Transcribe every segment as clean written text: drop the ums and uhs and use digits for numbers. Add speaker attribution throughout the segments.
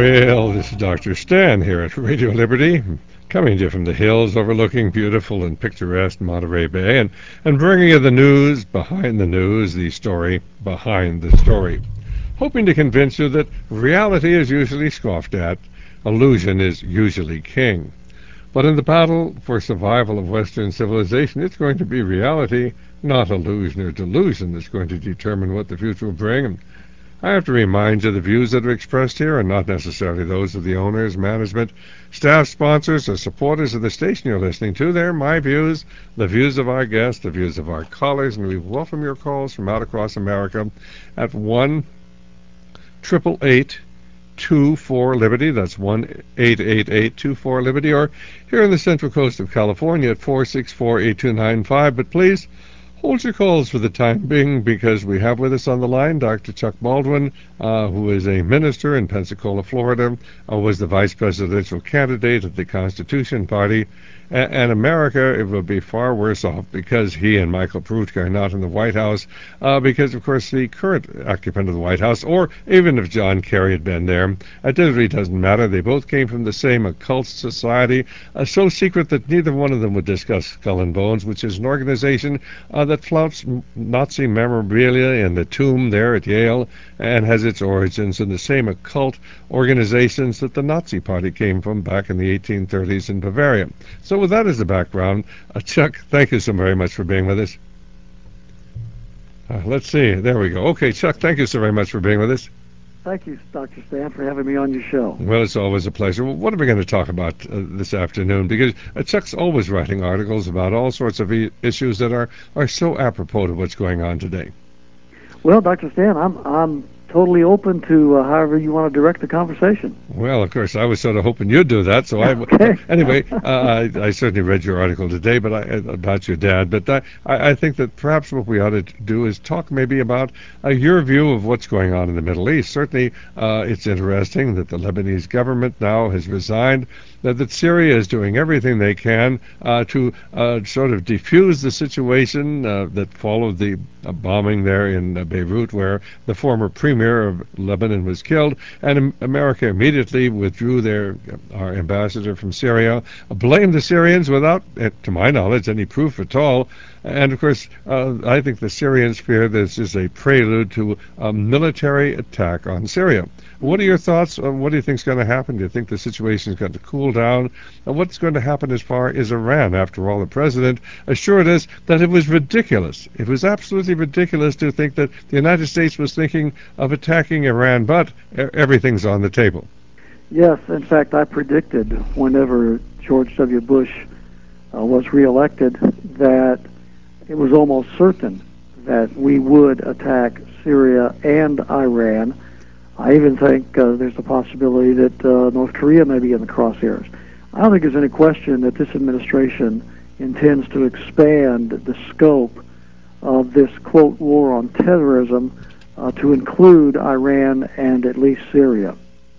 Speaker 1: Well, this is Dr. Stan here at Radio Liberty, coming to you from the hills overlooking beautiful and picturesque Monterey Bay, and bringing you the news, the story behind the story, hoping to convince you that reality is usually scoffed at, illusion is usually king. But in the battle for survival of Western civilization, it's going to be reality, not illusion or delusion, that's going to determine what the future will bring. I have to remind you the views that are expressed here are not necessarily those of the owners, management, staff, sponsors, or supporters of the station you're listening to. They're my views, the views of our guests, the views of our callers, and we welcome your calls from out across America at 1-888-24-LIBERTY. That's 1-888-24-LIBERTY, or here on the Central Coast of California at 464-8295. But please, hold your calls for the time being, because we have with us on the line Dr. Chuck Baldwin, who is a minister in Pensacola, Florida, was the vice presidential candidate of the Constitution Party. And America, it will be far worse off because he and Michael Peroutka are not in the White House, because, of course, the current occupant of the White House, or even if John Kerry had been there, it really doesn't matter. They both came from the same occult society, so secret that neither one of them would discuss Skull and Bones, which is an organization that flouts Nazi memorabilia in the tomb there at Yale and has its origins in the same occult organizations that the Nazi Party came from back in the 1830s in Bavaria. So with that as the background, Chuck, thank you so very much for being with us. Let's see. There we go. Okay, Chuck, thank you so very much for being with us.
Speaker 2: Thank you, Dr. Stan, for having me on your show.
Speaker 1: Well, it's always a pleasure. Well, what are we going to talk about this afternoon? Because Chuck's always writing articles about all sorts of issues that are so apropos to what's going on today.
Speaker 2: Well, Dr. Stan, I'm totally open to however you want to direct the conversation.
Speaker 1: Well, of course, I was sort of hoping you'd do that. So
Speaker 2: okay.
Speaker 1: Anyway, I certainly read your article today, about your dad. But I think that perhaps what we ought to do is talk maybe about your view of what's going on in the Middle East. Certainly, it's interesting that the Lebanese government now has resigned, that Syria is doing everything they can to sort of defuse the situation that followed the bombing there in Beirut, where the former premier of Lebanon was killed, and America immediately withdrew our ambassador from Syria, blamed the Syrians without, to my knowledge, any proof at all. And of course, I think the Syrians fear this is a prelude to a military attack on Syria. What are your thoughts on what do you think is going to happen? Do you think the situation is going to cool down? And what's going to happen as far as Iran? After all, the president assured us that it was ridiculous. It was absolutely ridiculous to think that the United States was thinking of attacking Iran, but everything's on the table.
Speaker 2: Yes, in fact, I predicted whenever George W. Bush was reelected that it was almost certain that we would attack Syria and Iran. I even think there's a possibility that North Korea may be in the crosshairs. I don't think there's any question that this administration intends to expand the scope of this, quote, war on terrorism to include Iran and at least Syria.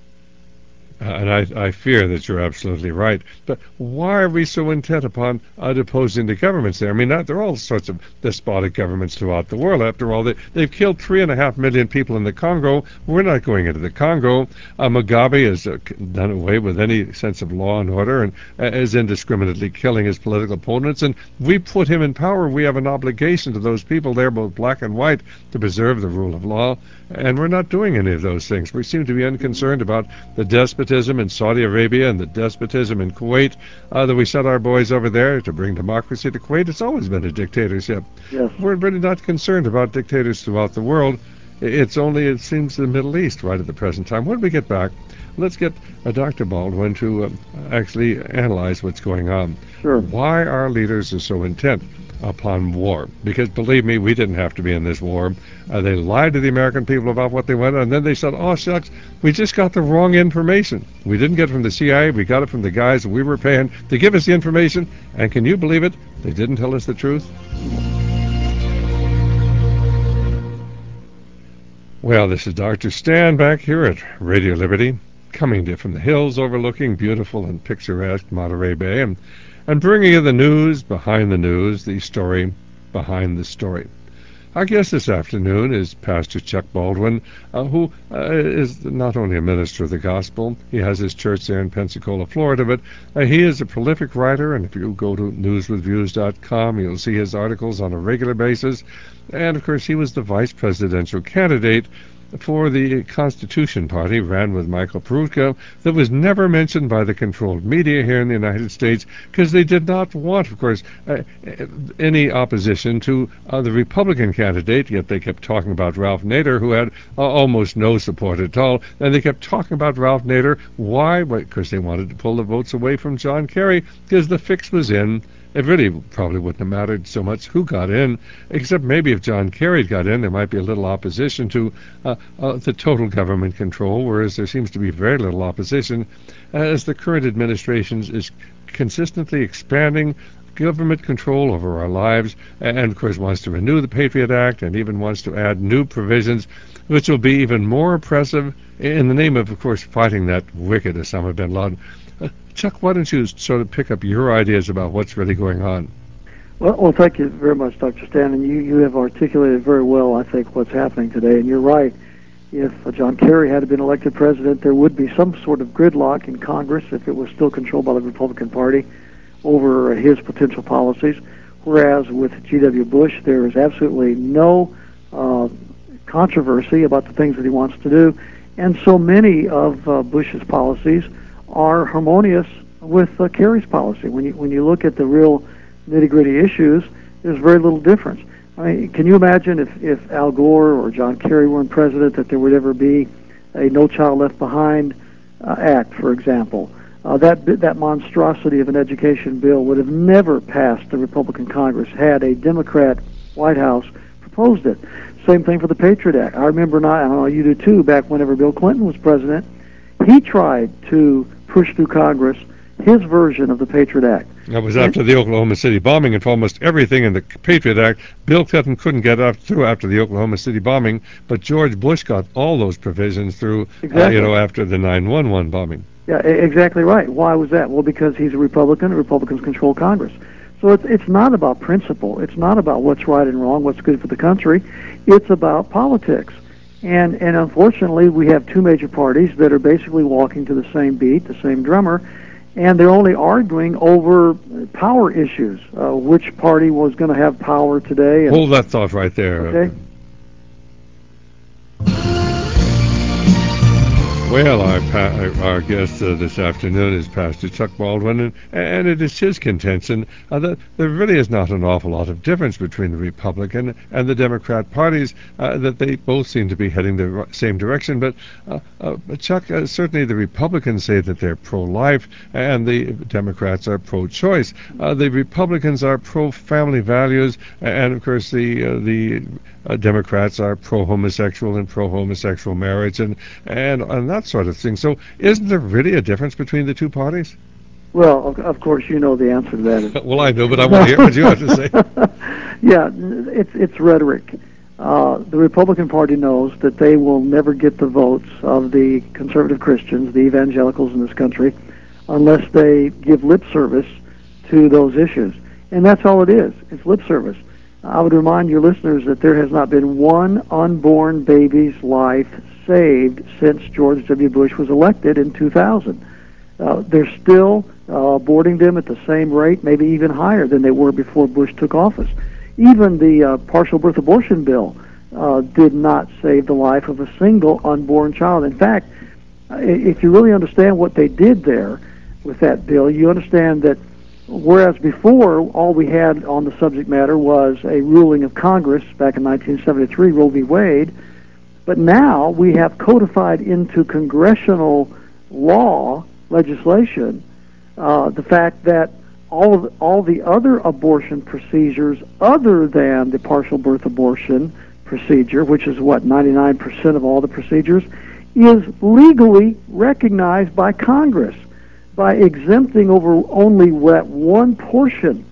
Speaker 1: And I fear that you're absolutely right. But why are we so intent upon deposing the governments there? I mean, there are all sorts of despotic governments throughout the world. After all, they've killed 3.5 million people in the Congo. We're not going into the Congo. Mugabe has done away with any sense of law and order and is indiscriminately killing his political opponents. And we put him in power. We have an obligation to those people there, both black and white, to preserve the rule of law. And we're not doing any of those things. We seem to be unconcerned about the despotism in Saudi Arabia and the despotism in Kuwait, that we sent our boys over there to bring democracy to Kuwait. It's always been a dictatorship.
Speaker 2: Yes.
Speaker 1: We're really not concerned about dictators throughout the world. It's only, it seems, the Middle East right at the present time. When we get back, let's get Dr. Baldwin to actually analyze what's going on.
Speaker 2: Sure.
Speaker 1: Why our leaders are so intent upon war. Because believe me, we didn't have to be in this war. They lied to the American people about what they wanted, and then they said, oh, shucks, we just got the wrong information. We didn't get it from the CIA, we got it from the guys we were paying to give us the information, and can you believe it? They didn't tell us the truth. Well, this is Dr. Stan back here at Radio Liberty, coming to you from the hills overlooking beautiful and picturesque Monterey Bay, and bringing you the news, the story behind the story. Our guest this afternoon is Pastor Chuck Baldwin, who is not only a minister of the gospel, he has his church there in Pensacola, Florida, but he is a prolific writer, and if you go to newswithviews.com, you'll see his articles on a regular basis. And, of course, he was the vice presidential candidate for the Constitution Party, ran with Michael Peroutka, that was never mentioned by the controlled media here in the United States because they did not want, of course, any opposition to the Republican candidate, yet they kept talking about Ralph Nader, who had almost no support at all, and they kept talking about Ralph Nader. Why? Because they wanted to pull the votes away from John Kerry, because the fix was in. It really probably wouldn't have mattered so much who got in, except maybe if John Kerry got in, there might be a little opposition to the total government control, whereas there seems to be very little opposition as the current administration is consistently expanding government control over our lives and, of course, wants to renew the Patriot Act and even wants to add new provisions which will be even more oppressive in the name of course, fighting that wicked Osama bin Laden. Chuck, why don't you sort of pick up your ideas about what's really going on?
Speaker 2: Well, thank you very much, Dr. Stan, and you have articulated very well, I think, what's happening today. And you're right. If John Kerry had been elected president, there would be some sort of gridlock in Congress if it was still controlled by the Republican Party over his potential policies. Whereas with G.W. Bush, there is absolutely no controversy about the things that he wants to do. And so many of Bush's policies are harmonious with Kerry's policy. When you look at the real nitty-gritty issues, there's very little difference. I mean, can you imagine if Al Gore or John Kerry weren't president, that there would ever be a No Child Left Behind Act, for example? That monstrosity of an education bill would have never passed the Republican Congress had a Democrat White House proposed it. Same thing for the Patriot Act. I remember, I don't know, you do too, back whenever Bill Clinton was president, he tried to push through Congress his version of the Patriot Act.
Speaker 1: That was after the Oklahoma City bombing, and for almost everything in the Patriot Act, Bill Clinton couldn't get through after the Oklahoma City bombing, but George Bush got all those provisions through,
Speaker 2: exactly.
Speaker 1: After the 9/11 bombing.
Speaker 2: Yeah, exactly right. Why was that? Well, because he's a Republican, and Republicans control Congress. So it's not about principle. It's not about what's right and wrong, what's good for the country. It's about politics. And unfortunately, we have two major parties that are basically walking to the same beat, the same drummer, and they're only arguing over power issues. Which party was going to have power today?
Speaker 1: Hold that thought right there.
Speaker 2: Okay.
Speaker 1: Well, our guest this afternoon is Pastor Chuck Baldwin, and it is his contention that there really is not an awful lot of difference between the Republican and the Democrat parties, that they both seem to be heading the same direction. But Chuck, certainly the Republicans say that they're pro-life, and the Democrats are pro-choice. The Republicans are pro-family values, and of course the Democrats are pro-homosexual and pro-homosexual marriage, and that sort of thing. So isn't there really a difference between the two parties?
Speaker 2: Well, of course, you know the answer to that.
Speaker 1: Well, I know, but I want to hear what you have to say.
Speaker 2: Yeah, it's rhetoric. The Republican Party knows that they will never get the votes of the conservative Christians, the evangelicals in this country, unless they give lip service to those issues. And that's all it is. It's lip service. I would remind your listeners that there has not been one unborn baby's life saved since George W. Bush was elected in 2000. They're still aborting them at the same rate, maybe even higher than they were before Bush took office. Even the partial birth abortion bill did not save the life of a single unborn child. In fact, if you really understand what they did there with that bill, you understand that whereas before all we had on the subject matter was a ruling of Congress back in 1973, Roe v. Wade, but now we have codified into congressional law legislation the fact that all the other abortion procedures other than the partial birth abortion procedure, which is 99% of all the procedures, is legally recognized by Congress by exempting over only that one portion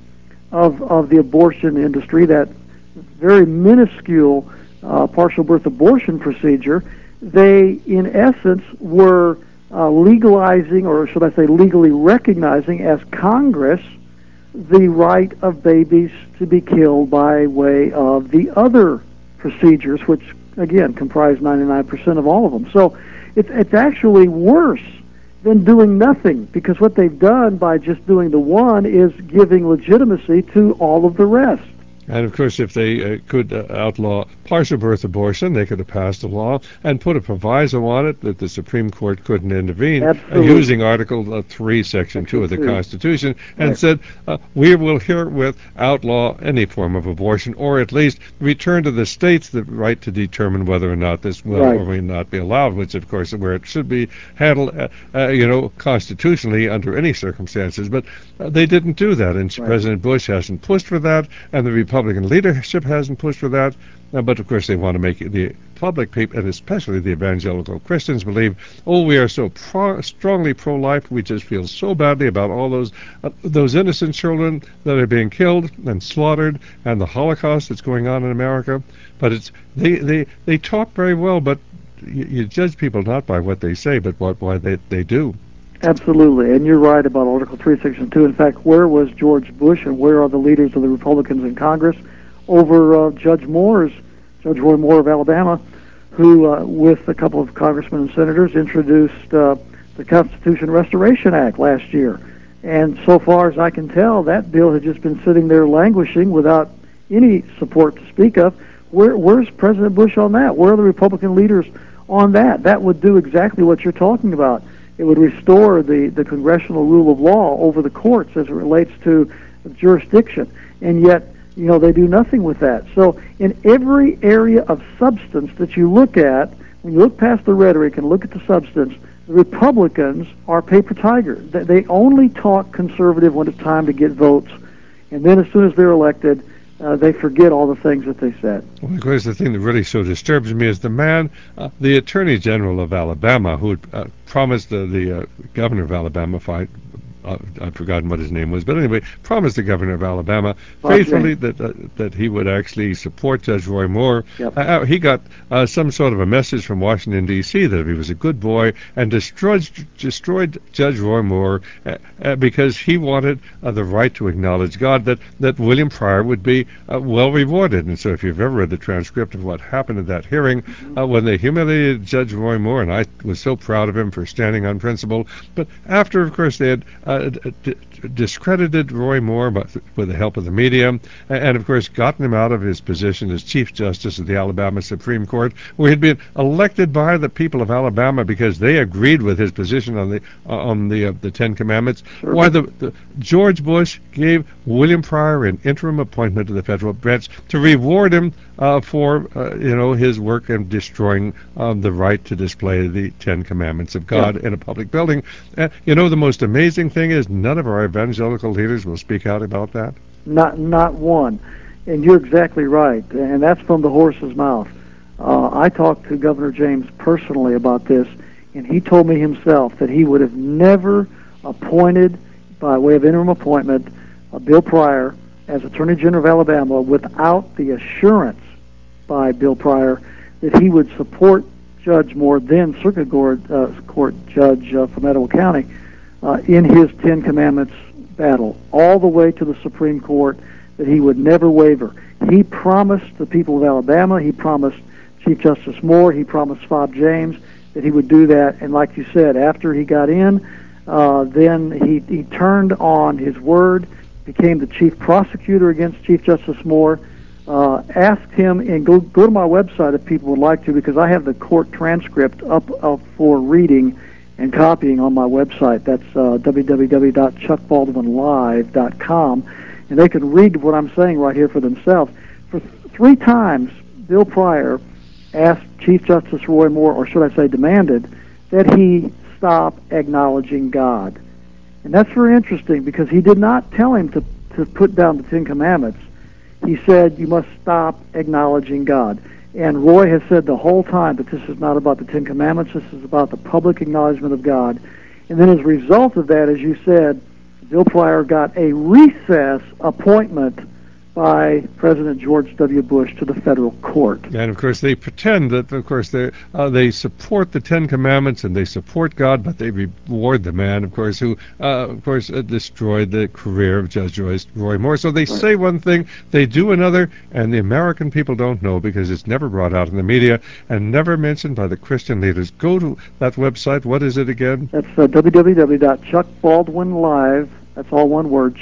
Speaker 2: of the abortion industry, that very minuscule partial birth abortion procedure. They, in essence, were legalizing, or should I say legally recognizing as Congress, the right of babies to be killed by way of the other procedures, which again comprise 99% of all of them. So it's actually worse than doing nothing, because what they've done by just doing the one is giving legitimacy to all of the rest.
Speaker 1: And, of course, if they could outlaw partial birth abortion, they could have passed a law and put a proviso on it that the Supreme Court couldn't intervene using Article 3, Section 2 of the Constitution, and said, we will herewith outlaw any form of abortion, or at least return to the states the right to determine whether or not this will or may not be allowed, which, of course, is where it should be handled, constitutionally under any circumstances. But they didn't do that, and President Bush hasn't pushed for that, and the Republican leadership hasn't pushed for that, but of course they want to make the public people, and especially the evangelical Christians, believe, we are so strongly pro-life, we just feel so badly about all those innocent children that are being killed and slaughtered, and the Holocaust that's going on in America. But it's they talk very well, but you judge people not by what they say, but why they do.
Speaker 2: Absolutely, and you're right about Article 3, Section 2. In fact, where was George Bush and where are the leaders of the Republicans in Congress over Judge Roy Moore of Alabama, who, with a couple of congressmen and senators, introduced the Constitution Restoration Act last year. And so far as I can tell, that bill had just been sitting there languishing without any support to speak of. Where's President Bush on that? Where are the Republican leaders on that? That would do exactly what you're talking about. It would restore the congressional rule of law over the courts as it relates to jurisdiction. And yet, they do nothing with that. So in every area of substance that you look at, when you look past the rhetoric and look at the substance, the Republicans are paper tigers. They only talk conservative when it's time to get votes. And then as soon as they're elected, they forget all the things that they said.
Speaker 1: Well, of course, the thing that really so disturbs me is the man, the Attorney General of Alabama, who promised the governor of Alabama, I've forgotten what his name was, but anyway, promised the governor of Alabama faithfully that he would actually support Judge Roy Moore. Yep. He got some sort of a message from Washington, D.C. that if he was a good boy, and destroyed Judge Roy Moore because he wanted the right to acknowledge God, that William Pryor would be well rewarded. And so if you've ever read the transcript of what happened at that hearing, when they humiliated Judge Roy Moore, and I was so proud of him for standing on principle, but after, of course, they had discredited Roy Moore with the help of the media, and of course gotten him out of his position as Chief Justice of the Alabama Supreme Court, where he'd been elected by the people of Alabama because they agreed with his position on the Ten Commandments. Sure. Why the George Bush gave William Pryor an interim appointment to the federal bench to reward him for his work in destroying the right to display the Ten Commandments of God in a public building. The most amazing thing is none of our evangelical leaders will speak out about that.
Speaker 2: Not one. And you're exactly right. And that's from the horse's mouth. I talked to Governor James personally about this, and he told me himself that he would have never appointed, by way of interim appointment, Bill Pryor as Attorney General of Alabama without the assurance by Bill Pryor that he would support Judge Moore, then Circuit Court Judge from Etowah County, in his Ten Commandments battle, all the way to the Supreme Court, that he would never waver. He promised the people of Alabama, he promised Chief Justice Moore, he promised Fob James that he would do that. And like you said, after he got in, then he turned on his word, became the chief prosecutor against Chief Justice Moore, asked him, and go to my website if people would like to, because I have the court transcript up for reading and copying on my website. That's www.chuckbaldwinlive.com, and they can read what I'm saying right here for themselves. For 3 times, Bill Pryor asked Chief Justice Roy Moore, or should I say demanded, that he stop acknowledging God. And that's very interesting, because he did not tell him to put down the Ten Commandments. He said, you must stop acknowledging God. And Roy has said the whole time that this is not about the Ten Commandments, this is about the public acknowledgement of God. And then as a result of that, as you said, Bill Pryor got a recess appointment by President George W. Bush to the federal court.
Speaker 1: And of course, they pretend that, of course, they support the Ten Commandments and they support God, but they reward the man, of course, who, destroyed the career of Judge Roy Moore. So they say one thing, they do another, and the American people don't know because it's never brought out in the media and never mentioned by the Christian leaders. Go to that website. What is it again?
Speaker 2: That's www.chuckbaldwinlive. That's all one word,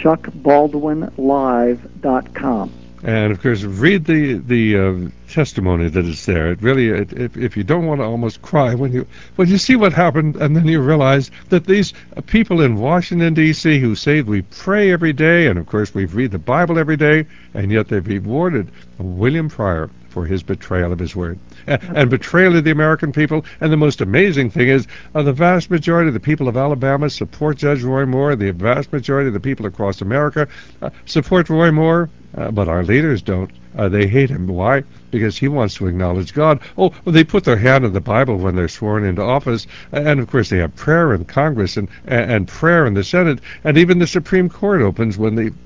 Speaker 2: chuckbaldwinlive.com.
Speaker 1: And of course, read the testimony that is there. It really, if you don't want to almost cry when you see what happened, and then you realize that these people in Washington D.C. who say we pray every day, and of course we read the Bible every day, and yet they've rewarded William Pryor for his betrayal of his word and betrayal of the American people. And the most amazing thing is the vast majority of the people of Alabama support Judge Roy Moore. The vast majority of the people across America support Roy Moore, but our leaders don't. They hate him. Why? Because he wants to acknowledge God. Oh, well, they put their hand on the Bible when they're sworn into office, and of course they have prayer in Congress and prayer in the Senate, and even the Supreme Court opens when the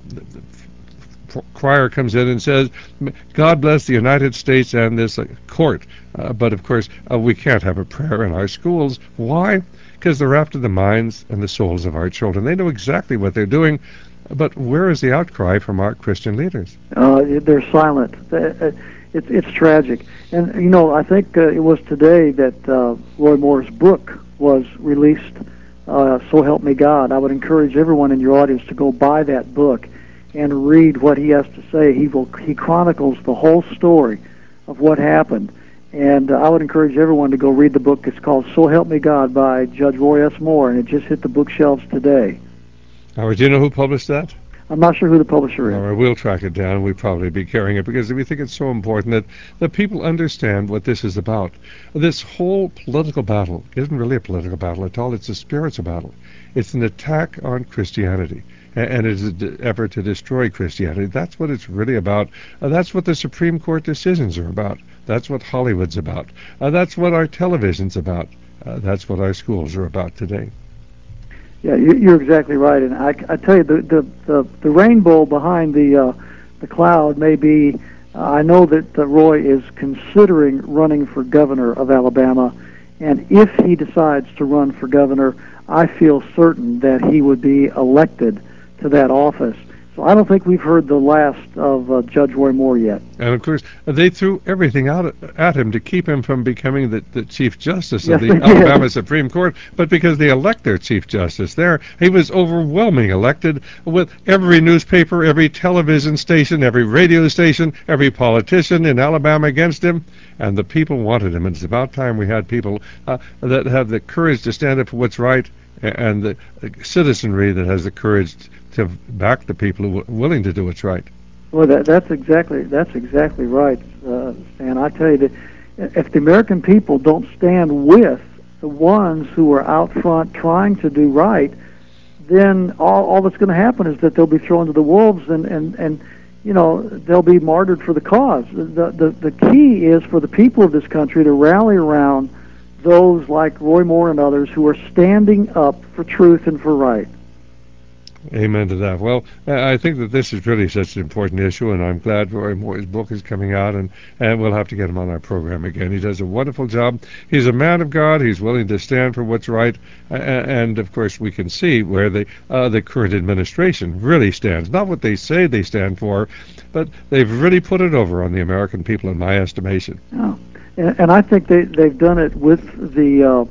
Speaker 1: crier comes in and says, God bless the United States and this court. But of course, we can't have a prayer in our schools. Why? Because they're after the minds and the souls of our children. They know exactly what they're doing. But where is the outcry from our Christian leaders?
Speaker 2: They're silent. It's tragic. And, I think it was today that Roy Moore's book was released, So Help Me God. I would encourage everyone in your audience to go buy that book and read what he has to say. He chronicles the whole story of what happened. And I would encourage everyone to go read the book. It's called So Help Me God by Judge Roy S. Moore, and it just hit the bookshelves today.
Speaker 1: Howard, do you know who published that?
Speaker 2: I'm not sure who the publisher is.
Speaker 1: All right, we'll track it down. We'll probably be carrying it because we think it's so important that people understand what this is about. This whole political battle isn't really a political battle at all. It's a spiritual battle. It's an attack on Christianity, and it's an effort to destroy Christianity. That's what it's really about. That's what the Supreme Court decisions are about. That's what Hollywood's about. That's what our television's about. That's what our schools are about today.
Speaker 2: Yeah, you're exactly right, and I tell you, the rainbow behind the cloud may be. I know that Roy is considering running for governor of Alabama, and if he decides to run for governor, I feel certain that he would be elected to that office. So I don't think we've heard the last of Judge Roy Moore yet.
Speaker 1: And of course, they threw everything out at him to keep him from becoming the Chief Justice of the Alabama Supreme Court. But because they elect their Chief Justice there, he was overwhelmingly elected with every newspaper, every television station, every radio station, every politician in Alabama against him. And the people wanted him. And it's about time we had people that have the courage to stand up for what's right, and the citizenry that has the courage to back the people who are willing to do what's right.
Speaker 2: Well, that's exactly right, Stan. I tell you that if the American people don't stand with the ones who are out front trying to do right, then all that's going to happen is that they'll be thrown to the wolves, and they'll be martyred for the cause. The key is for the people of this country to rally around those like Roy Moore and others who are standing up for truth and for right.
Speaker 1: Amen to that. Well, I think that this is really such an important issue, and I'm glad Roy Moore's book is coming out, and we'll have to get him on our program again. He does a wonderful job. He's a man of God. He's willing to stand for what's right, and of course we can see where the current administration really stands. Not what they say they stand for, but they've really put it over on the American people, in my estimation.
Speaker 2: Oh. And I think they've done it with the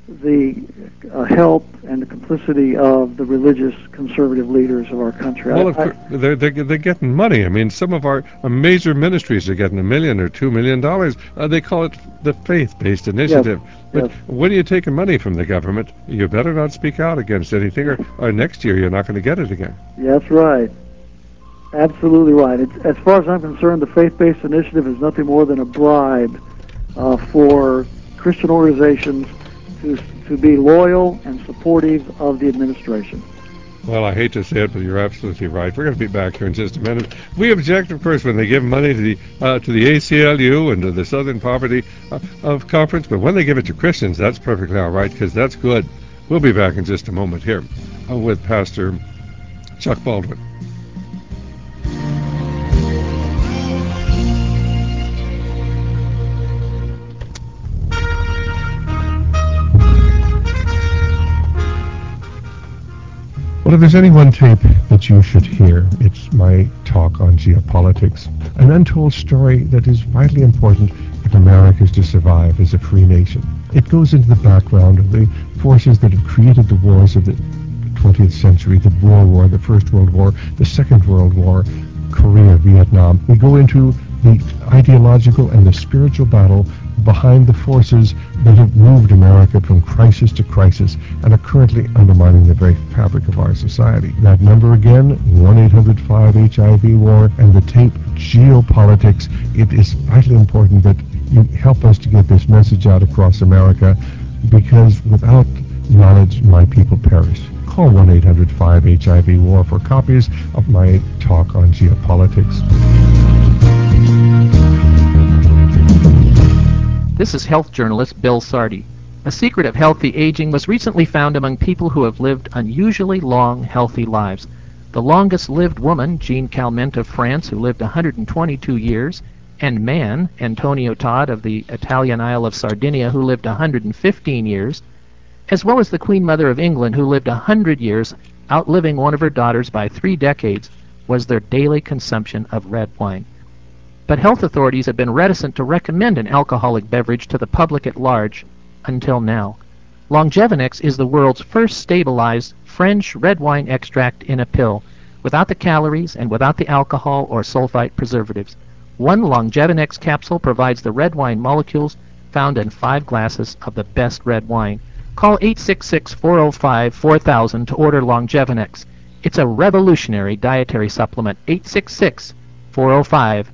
Speaker 2: help and the complicity of the religious conservative leaders of our country.
Speaker 1: Well, they're getting money. I mean, some of our major ministries are getting $1 million or $2 million. They call it the faith-based initiative.
Speaker 2: Yes.
Speaker 1: But
Speaker 2: yes.
Speaker 1: When you're taking money from the government, you better not speak out against anything, or next year you're not going to get it again.
Speaker 2: Yeah, that's right. Absolutely right. As far as I'm concerned, the faith-based initiative is nothing more than a bribe for Christian organizations to be loyal and supportive of the administration.
Speaker 1: Well, I hate to say it, but you're absolutely right. We're going to be back here in just a minute. We object, of course, when they give money to the ACLU and to the Southern Poverty Conference, but when they give it to Christians, that's perfectly all right, because that's good. We'll be back in just a moment here with Pastor Chuck Baldwin. Well, if there's any one tape that you should hear, it's my talk on geopolitics, an untold story that is vitally important if America is to survive as a free nation. It goes into the background of the forces that have created the wars of the 20th century, the Boer War, the First World War, the Second World War, Korea, Vietnam. We go into the ideological and the spiritual battle behind the forces that have moved America from crisis to crisis and are currently undermining the very fabric of our society. That number again, 1-800-5-HIV-WAR, and the tape Geopolitics. It is vitally important that you help us to get this message out across America, because without knowledge, my people perish. Call 1-800-5-HIV-WAR for copies of my talk on geopolitics.
Speaker 3: This is health journalist Bill Sardi. A secret of healthy aging was recently found among people who have lived unusually long, healthy lives. The longest-lived woman, Jean Calment of France, who lived 122 years, and man, Antonio Todd of the Italian Isle of Sardinia, who lived 115 years, as well as the Queen Mother of England, who lived 100 years, outliving one of her daughters by 3 decades, was their daily consumption of red wine. But health authorities have been reticent to recommend an alcoholic beverage to the public at large until now. Longevinex is the world's first stabilized French red wine extract in a pill, without the calories and without the alcohol or sulfite preservatives. One Longevinex capsule provides the red wine molecules found in 5 glasses of the best red wine. Call 866-405-4000 to order Longevinex. It's a revolutionary dietary supplement. 866-405-4000.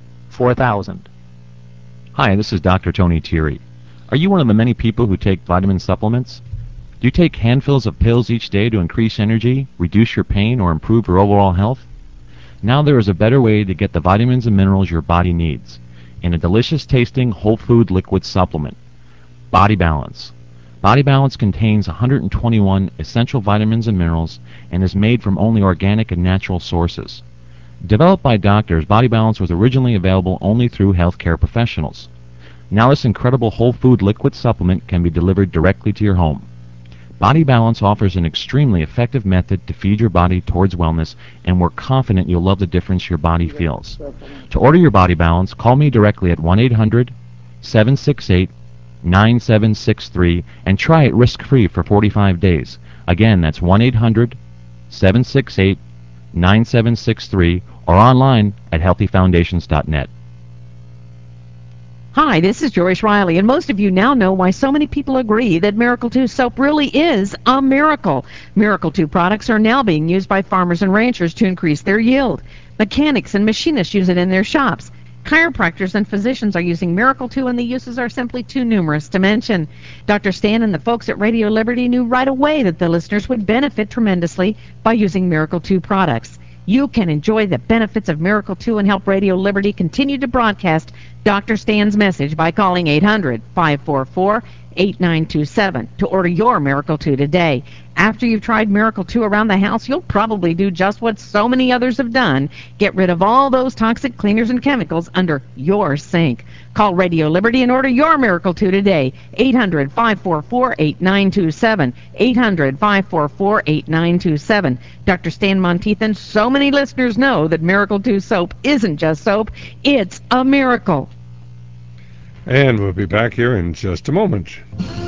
Speaker 4: Hi, this is Dr. Tony Thierry. Are you one of the many people who take vitamin supplements? Do you take handfuls of pills each day to increase energy, reduce your pain, or improve your overall health? Now there is a better way to get the vitamins and minerals your body needs in a delicious-tasting whole food liquid supplement. Body Balance. Body Balance contains 121 essential vitamins and minerals and is made from only organic and natural sources. Developed by doctors, Body Balance was originally available only through healthcare professionals. Now this incredible whole food liquid supplement can be delivered directly to your home. Body Balance offers an extremely effective method to feed your body towards wellness, and we're confident you'll love the difference your body feels. To order your Body Balance, call me directly at 1-800-768-9763 and try it risk-free for 45 days. Again, that's 1-800-768-9763 or online at healthyfoundations.net.
Speaker 5: Hi, this is Joyce Riley, and most of you now know why so many people agree that Miracle 2 soap really is a miracle. Miracle 2 products are now being used by farmers and ranchers to increase their yield. Mechanics and machinists use it in their shops. Chiropractors and physicians are using Miracle 2, and the uses are simply too numerous to mention. Dr. Stan and the folks at Radio Liberty knew right away that the listeners would benefit tremendously by using Miracle 2 products. You can enjoy the benefits of Miracle 2 and help Radio Liberty continue to broadcast Dr. Stan's message by calling 800-544-8927 to order your Miracle 2 today. After you've tried Miracle 2 around the house, you'll probably do just what so many others have done. Get rid of all those toxic cleaners and chemicals under your sink. Call Radio Liberty and order your Miracle 2 today. 800-544-8927. 800-544-8927. Dr. Stan Monteith and so many listeners know that Miracle 2 soap isn't just soap, it's a miracle.
Speaker 1: And we'll be back here in just a moment.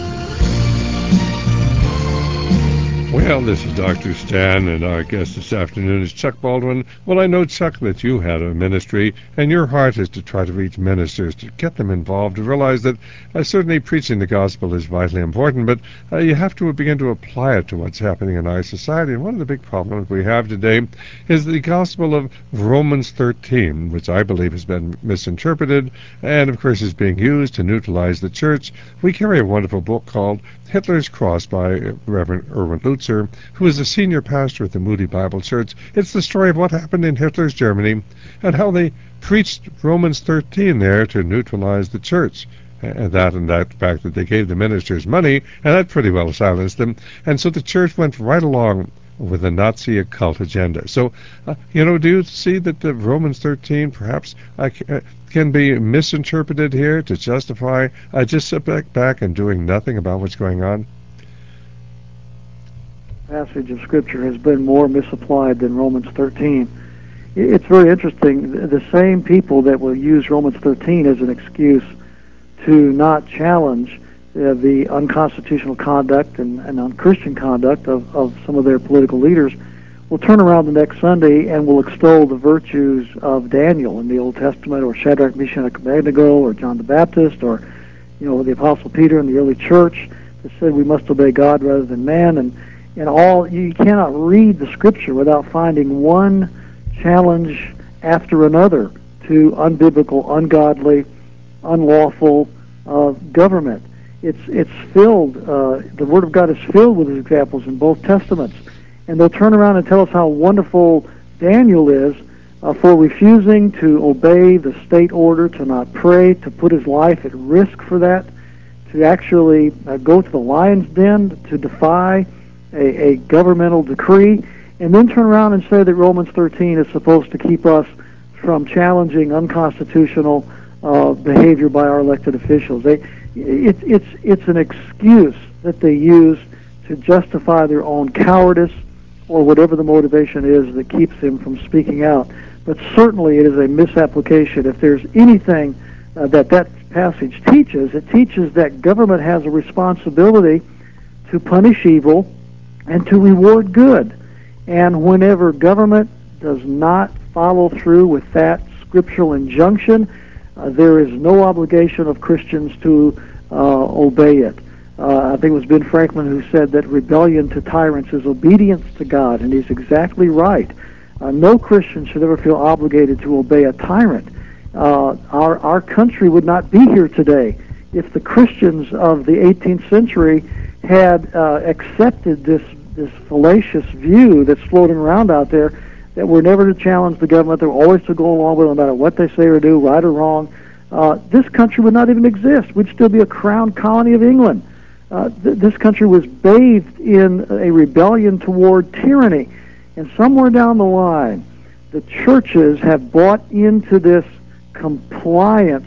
Speaker 1: Well, this is Dr. Stan, and our guest this afternoon is Chuck Baldwin. Well, I know, Chuck, that you had a ministry, and your heart is to try to reach ministers, to get them involved, to realize that certainly preaching the gospel is vitally important, but you have to begin to apply it to what's happening in our society. And one of the big problems we have today is the gospel of Romans 13, which I believe has been misinterpreted, and of course is being used to neutralize the church. We carry a wonderful book called Hitler's Cross by Reverend Erwin Lutzer, who is a senior pastor at the Moody Bible Church. It's the story of what happened in Hitler's Germany and how they preached Romans 13 there to neutralize the church. And that fact that they gave the ministers money, and that pretty well silenced them. And so the church went right along with the Nazi occult agenda. So, do you see that the Romans 13 perhaps can be misinterpreted here to justify just sit back and doing nothing about what's going on?
Speaker 2: passage of Scripture has been more misapplied than Romans 13. It's very interesting. The same people that will use Romans 13 as an excuse to not challenge the unconstitutional conduct and unchristian conduct of some of their political leaders will turn around the next Sunday and will extol the virtues of Daniel in the Old Testament, or Shadrach, Meshach, and Abednego, or John the Baptist, or the Apostle Peter in the early church that said we must obey God rather than man, and all. You cannot read the Scripture without finding one challenge after another to unbiblical, ungodly, unlawful government. It's filled. The Word of God is filled with these examples in both Testaments, and they'll turn around and tell us how wonderful Daniel is for refusing to obey the state order to not pray, to put his life at risk for that, to actually go to the lion's den, to defy a governmental decree, and then turn around and say that Romans 13 is supposed to keep us from challenging unconstitutional behavior by our elected officials. It's an excuse that they use to justify their own cowardice or whatever the motivation is that keeps them from speaking out. But certainly it is a misapplication. If there's anything that passage teaches, it teaches that government has a responsibility to punish evil and to reward good. And whenever government does not follow through with that scriptural injunction, there is no obligation of Christians to obey it. I think it was Ben Franklin who said that rebellion to tyrants is obedience to God, and he's exactly right. No Christian should ever feel obligated to obey a tyrant. Our country would not be here today if the Christians of the 18th century had accepted this fallacious view that's floating around out there, that we're never to challenge the government, they're always to go along with it no matter what they say or do, right or wrong. This country would not even exist. We'd still be a crown colony of England. This country was bathed in a rebellion toward tyranny. And somewhere down the line, the churches have bought into this compliance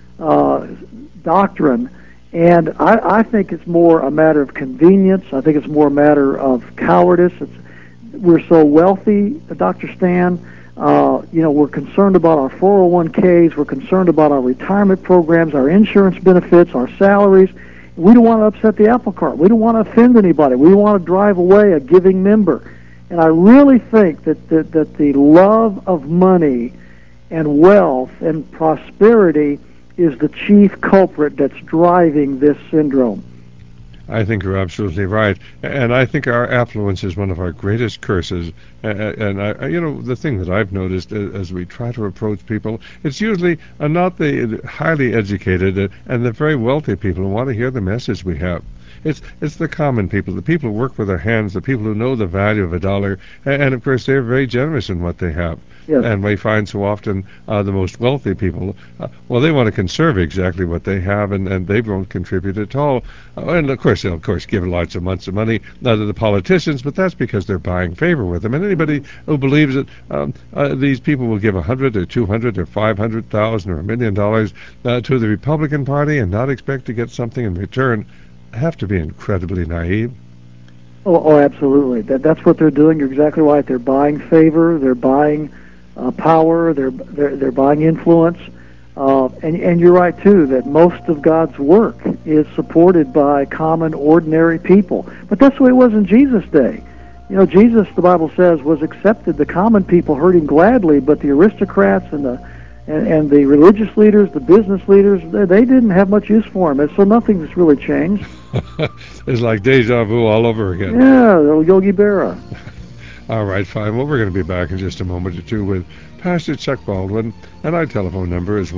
Speaker 2: doctrine. And I think it's more a matter of convenience. I think it's more a matter of cowardice. We're so wealthy, Dr. Stan. We're concerned about our 401ks. We're concerned about our retirement programs, our insurance benefits, our salaries. We don't want to upset the apple cart. We don't want to offend anybody. We don't want to drive away a giving member. And I really think that the love of money and wealth and prosperity is the chief culprit that's driving this syndrome.
Speaker 1: I think you're absolutely right, and I think our affluence is one of our greatest curses. And the thing that I've noticed as we try to approach people, it's usually not the highly educated and the very wealthy people who want to hear the message we have. It's the common people, the people who work with their hands, the people who know the value of a dollar, and of course they're very generous in what they have. Yes. And we find so often the most wealthy people, they want to conserve exactly what they have, and they won't contribute at all. And of course they'll give lots of money to the politicians, but that's because they're buying favor with them. And anybody who believes that these people will give $100 or $200 or $500,000 or $1 million to the Republican Party and not expect to get something in return have to be incredibly naive.
Speaker 2: Oh, absolutely. That's what they're doing. You're exactly right. They're buying favor. They're buying power. They're buying influence. And you're right too that most of God's work is supported by common, ordinary people. But that's the way it was in Jesus' day. Jesus, the Bible says, was accepted. The common people heard him gladly, but the aristocrats and the religious leaders, the business leaders, they didn't have much use for him. And so nothing's really changed.
Speaker 1: It's like deja vu all over again.
Speaker 2: Yeah, Yogi Berra.
Speaker 1: All right, fine. Well, we're going to be back in just a moment or two with Pastor Chuck Baldwin, and our telephone number is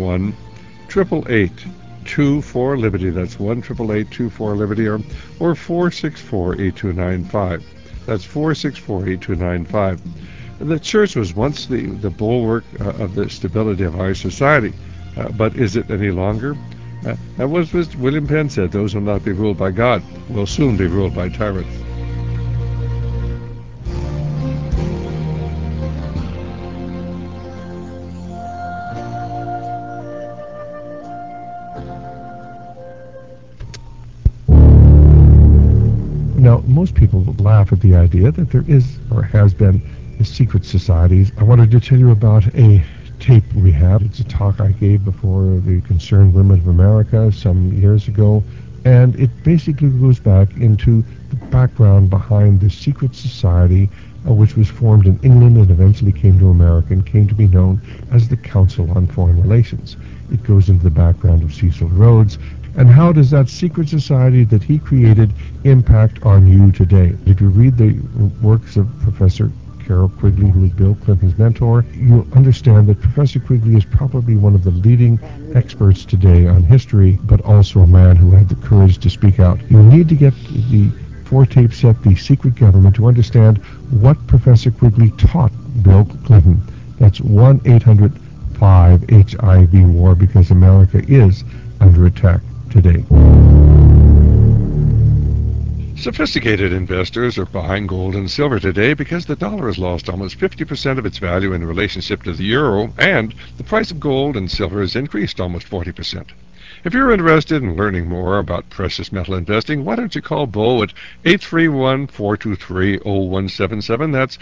Speaker 1: 1-888-24-LIBERTY. That's 1-888-24-LIBERTY, or 464-8295. That's 464-8295. The church was once the bulwark of the stability of our society, but is it any longer? And what William Penn said, those who will not be ruled by God will soon be ruled by tyrants. most people laugh at the idea that there is or has been secret societies. I wanted to tell you about a tape we have. It's a talk I gave before the Concerned Women of America some years ago, and it basically goes back into the background behind the secret society which was formed in England and eventually came to America and came to be known as the Council on Foreign Relations. It goes into the background of Cecil Rhodes, and how does that secret society that he created impact on you today? If you read the works of Professor Carroll Quigley, who was Bill Clinton's mentor, you'll understand that Professor Quigley is probably one of the leading experts today on history, but also a man who had the courage to speak out. You need to get the 4-tape set, The Secret Government, to understand what Professor Quigley taught Bill Clinton. That's 1-800-5-HIV-WAR, because America is under attack today. Sophisticated investors are buying gold and silver today because the dollar has lost almost 50% of its value in relationship to the euro, and the price of gold and silver has increased almost 40%. If you're interested in learning more about precious metal investing, why don't you call Bo at 831-423-0177. That's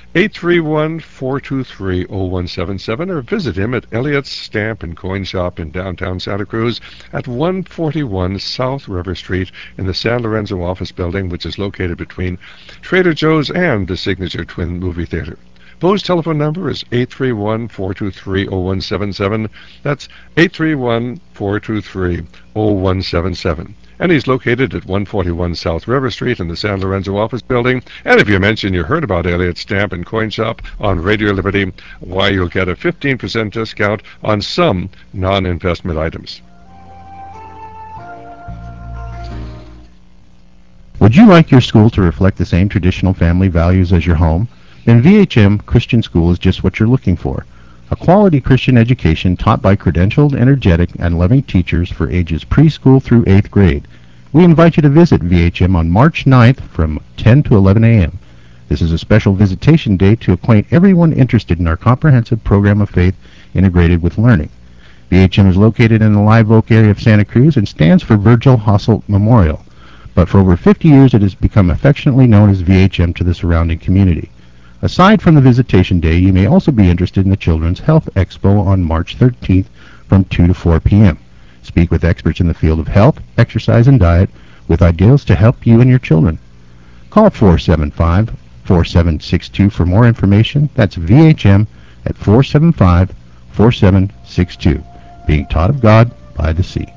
Speaker 1: 831-423-0177, or visit him at Elliott's Stamp and Coin Shop in downtown Santa Cruz at 141 South River Street in the San Lorenzo office building, which is located between Trader Joe's and the Signature Twin Movie Theater. Bo's telephone number is 831-423-0177. That's 831-423-0177. And he's located at 141 South River Street in the San Lorenzo office building. And if you mention you heard about Elliott Stamp and Coin Shop on Radio Liberty, why, you'll get a 15% discount on some non-investment items.
Speaker 6: Would you like your school to reflect the same traditional family values as your home? Then VHM Christian School is just what you're looking for. A quality Christian education taught by credentialed, energetic, and loving teachers for ages preschool through 8th grade. We invite you to visit VHM on March 9th from 10 to 11 a.m. This is a special visitation day to acquaint everyone interested in our comprehensive program of faith integrated with learning. VHM is located in the Live Oak area of Santa Cruz and stands for Virgil Hasselt Memorial. But for over 50 years it has become affectionately known as VHM to the surrounding community. Aside from the visitation day, you may also be interested in the Children's Health Expo on March 13th from 2 to 4 p.m. Speak with experts in the field of health, exercise, and diet with ideas to help you and your children. Call 475-4762 for more information. That's VHM at 475-4762. Being taught of God by the sea.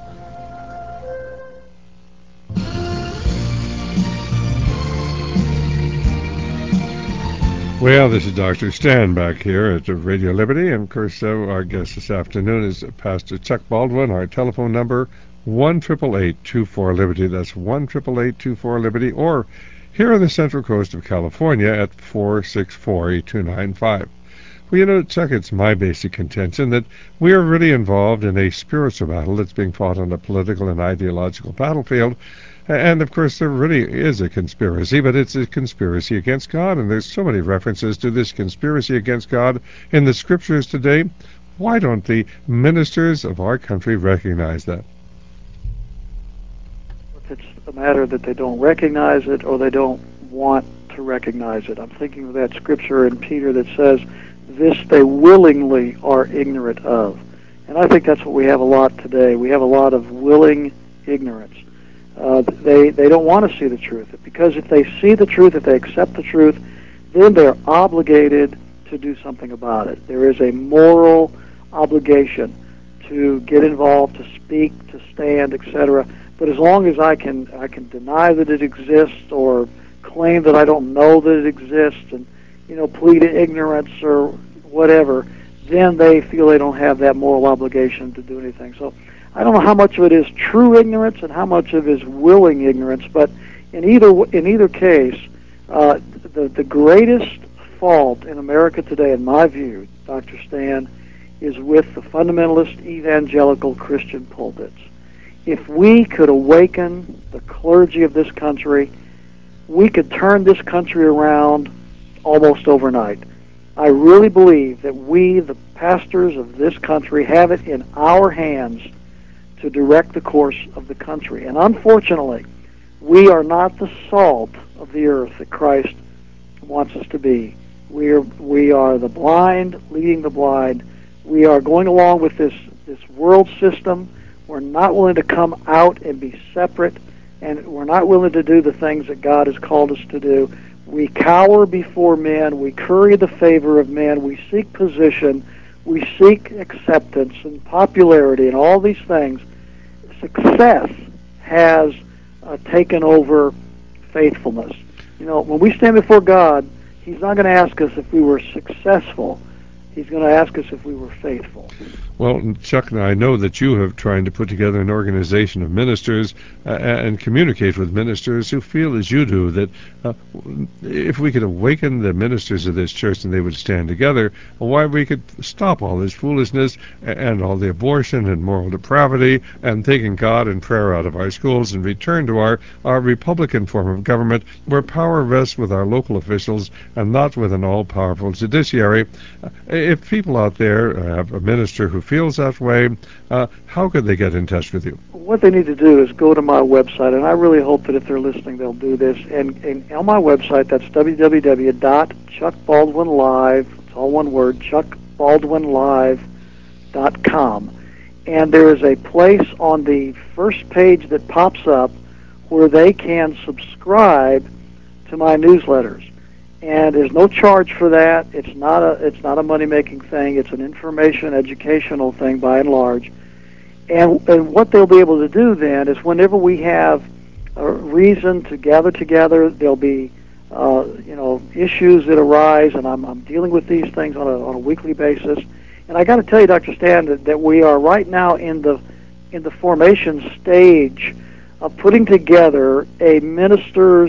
Speaker 1: Well, this is Dr. Stan back here at Radio Liberty, and of course our guest this afternoon is Pastor Chuck Baldwin. Our telephone number, 1-888-24-LIBERTY. That's 1-888-24-LIBERTY, or here on the Central Coast of California at 464-8295. Well, you know, Chuck, it's my basic contention that we are really involved in a spiritual battle that's being fought on a political and ideological battlefield. And, of course, there really is a conspiracy, but it's a conspiracy against God, and there's so many references to this conspiracy against God in the Scriptures today. Why don't the ministers of our country recognize that?
Speaker 2: It's a matter that they don't recognize it or they don't want to recognize it. I'm thinking of that Scripture in Peter that says, this they willingly are ignorant of. And I think that's what we have a lot today. We have a lot of willing ignorance. They don't want to see the truth, because if they see the truth, if they accept the truth, then they're obligated to do something about it. There is a moral obligation to get involved, to speak, to stand, etc. But as long as I can deny that it exists or claim that I don't know that it exists and plead ignorance or whatever, then they feel they don't have that moral obligation to do anything. So I don't know how much of it is true ignorance and how much of it is willing ignorance, but in either case, the greatest fault in America today, in my view, Dr. Stan, is with the fundamentalist evangelical Christian pulpits. If we could awaken the clergy of this country, we could turn this country around almost overnight. I really believe that we, the pastors of this country, have it in our hands to direct the course of the country. And unfortunately, We are not the salt of the earth that Christ wants us to be. We are the blind leading the blind. We are going along with this world system. We're not willing to come out and be separate, and we're not willing to do the things that God has called us to do. We cower before men. We curry the favor of men. We seek position. We seek acceptance and popularity and all these things. Success has taken over faithfulness. You know, when we stand before God, He's not going to ask us if we were successful. He's going to ask us if we were faithful.
Speaker 1: Well, Chuck, I know that you have tried to put together an organization of ministers and communicate with ministers who feel as you do, that if we could awaken the ministers of this church and they would stand together, why we could stop all this foolishness and all the abortion and moral depravity and taking God and prayer out of our schools and return to our Republican form of government where power rests with our local officials and not with an all-powerful judiciary. If people out there have a minister who feels that way, how could they get in touch with you?
Speaker 2: What they need to do is go to my website, and I really hope that if they're listening, they'll do this. And on my website, that's www.chuckbaldwinlive, it's all one word, chuckbaldwinlive.com. And there is a place on the first page that pops up where they can subscribe to my newsletters. And there's no charge for that. It's not a money-making thing. It's an information, educational thing by and large. And what they'll be able to do then is whenever we have a reason to gather together, there'll be issues that arise, and I'm dealing with these things on a weekly basis. And I got to tell you, Dr. Stan, that we are right now in the formation stage of putting together a ministers'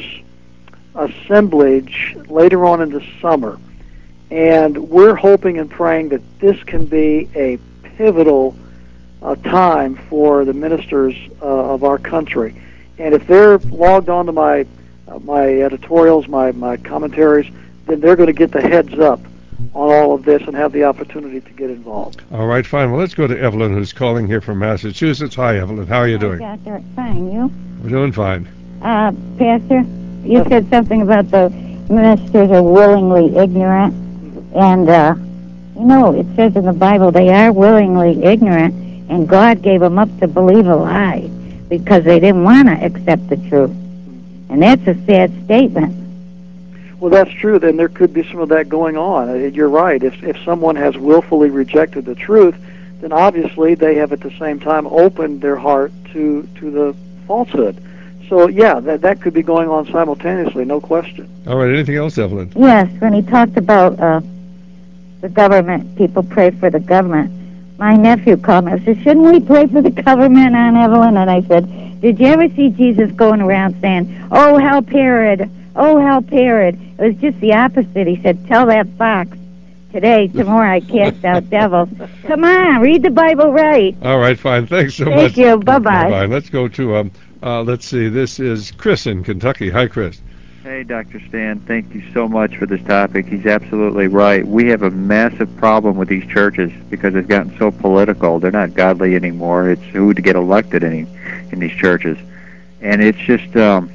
Speaker 2: assemblage later on in the summer, and we're hoping and praying that this can be a pivotal time for the ministers of our country. And if they're logged on to my editorials, my commentaries, then they're going to get the heads up on all of this and have the opportunity to get involved.
Speaker 1: All right, fine. Well, let's go to Evelyn, who's calling here from Massachusetts. Hi, Evelyn. How are you doing?
Speaker 7: Doctor, fine. You?
Speaker 1: We're doing fine.
Speaker 7: Pastor, you said something about the ministers are willingly ignorant, and it says in the Bible they are willingly ignorant, and God gave them up to believe a lie because they didn't want to accept the truth, and that's a sad statement.
Speaker 2: Well, that's true. Then there could be some of that going on. You're right. If someone has willfully rejected the truth, then obviously they have at the same time opened their heart to the falsehood. So, yeah, that could be going on simultaneously, no question.
Speaker 1: All right, anything else, Evelyn?
Speaker 7: Yes, when he talked about the government, people pray for the government. My nephew called me and said, shouldn't we pray for the government, Aunt Evelyn? And I said, did you ever see Jesus going around saying, oh, help Herod, oh, help Herod? It was just the opposite. He said, tell that fox, today, tomorrow I cast out devils. Come on, read the Bible right.
Speaker 1: All right, fine. Thanks so much.
Speaker 7: Thank you. Bye-bye.
Speaker 1: Bye-bye. Let's go to, let's see, this is Chris in Kentucky. Hi, Chris.
Speaker 8: Hey, Dr. Stan, thank you so much for this topic. He's absolutely right. We have a massive problem with these churches because they've gotten so political. They're not godly anymore. It's who to get elected in these churches. And it's just,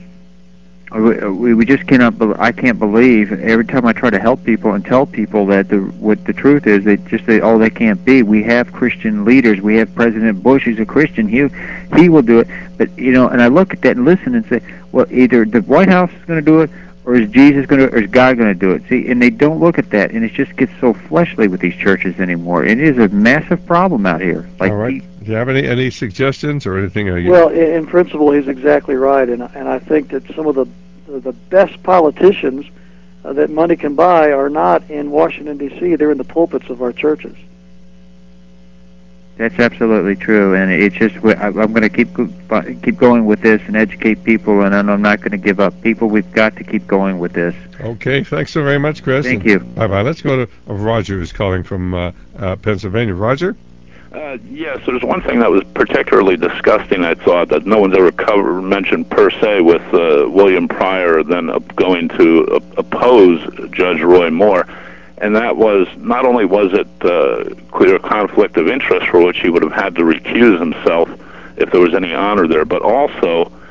Speaker 8: we just cannot, I can't believe, every time I try to help people and tell people that what the truth is, they just say, oh, they can't be. We have Christian leaders. We have President Bush, who's a Christian. He will do it. But, and I look at that and listen and say, well, either the White House is going to do it, or is Jesus going to, or is God going to do it? See, and they don't look at that, and it just gets so fleshly with these churches anymore. It is a massive problem out here.
Speaker 1: All right. Do you have any suggestions or anything?
Speaker 2: Well, in principle, he's exactly right, and I think that some of the best politicians that money can buy are not in Washington, D.C. They're in the pulpits of our churches.
Speaker 8: That's absolutely true, and it's just I'm going to keep going with this and educate people, and I'm not going to give up. People, we've got to keep going with this.
Speaker 1: Okay, thanks so very much, Chris.
Speaker 8: Thank you.
Speaker 1: Bye-bye. Let's go to Roger, who's calling from Pennsylvania. Roger?
Speaker 9: Yes, there's one thing that was particularly disgusting, I thought, that no one's ever mentioned per se with William Pryor then going to oppose Judge Roy Moore. And that was, not only was it clear conflict of interest for which he would have had to recuse himself if there was any honor there, but also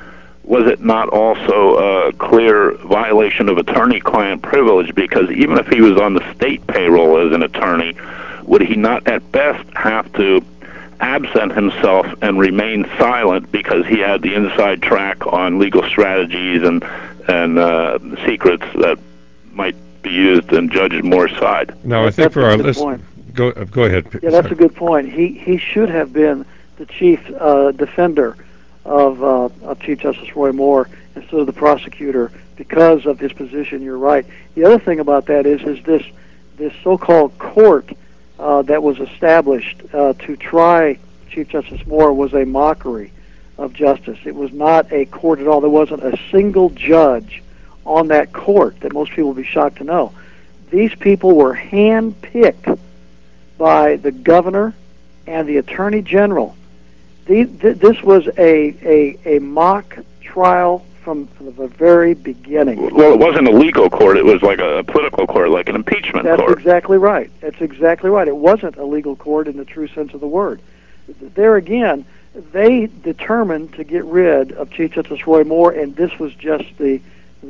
Speaker 9: was it not also a clear violation of attorney-client privilege? Because even if he was on the state payroll as an attorney, would he not at best have to absent himself and remain silent because he had the inside track on legal strategies and secrets that might be used in Judge Moore's side?
Speaker 1: Now, I think for our listeners, go ahead.
Speaker 2: Yeah, that's a good point. He should have been the chief defender of Chief Justice Roy Moore instead of the prosecutor because of his position. You're right. The other thing about that is this so-called court that was established to try Chief Justice Moore was a mockery of justice. It was not a court at all. There wasn't a single judge on that court that most people would be shocked to know. These people were hand-picked by the governor and the attorney general. This was a mock trial from the very beginning.
Speaker 9: Well, it wasn't a legal court. It was like a political court, like an impeachment court.
Speaker 2: That's exactly right. That's exactly right. It wasn't a legal court in the true sense of the word. There again, they determined to get rid of Chief Justice Roy Moore, and this was just the